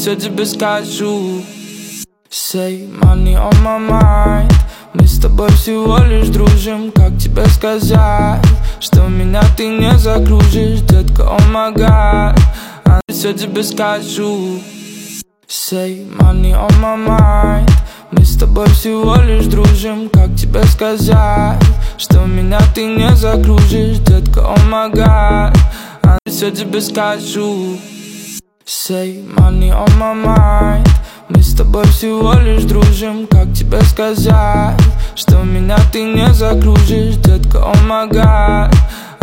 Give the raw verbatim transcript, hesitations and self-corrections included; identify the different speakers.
Speaker 1: все тебе скажу. Say money on my mind. Мы с тобой всего лишь дружим. Как тебе сказать, что меня ты не закружишь, детка, oh my god. А все тебе скажу. Say money on my mind. Мы с тобой всего лишь дружим. Как тебе сказать, что меня ты не закружишь, детка, oh my god. А все тебе скажу. Say money on my mind. Мы с тобой всего лишь дружим. Как тебе сказать, что меня ты не закружишь, детка, oh my god.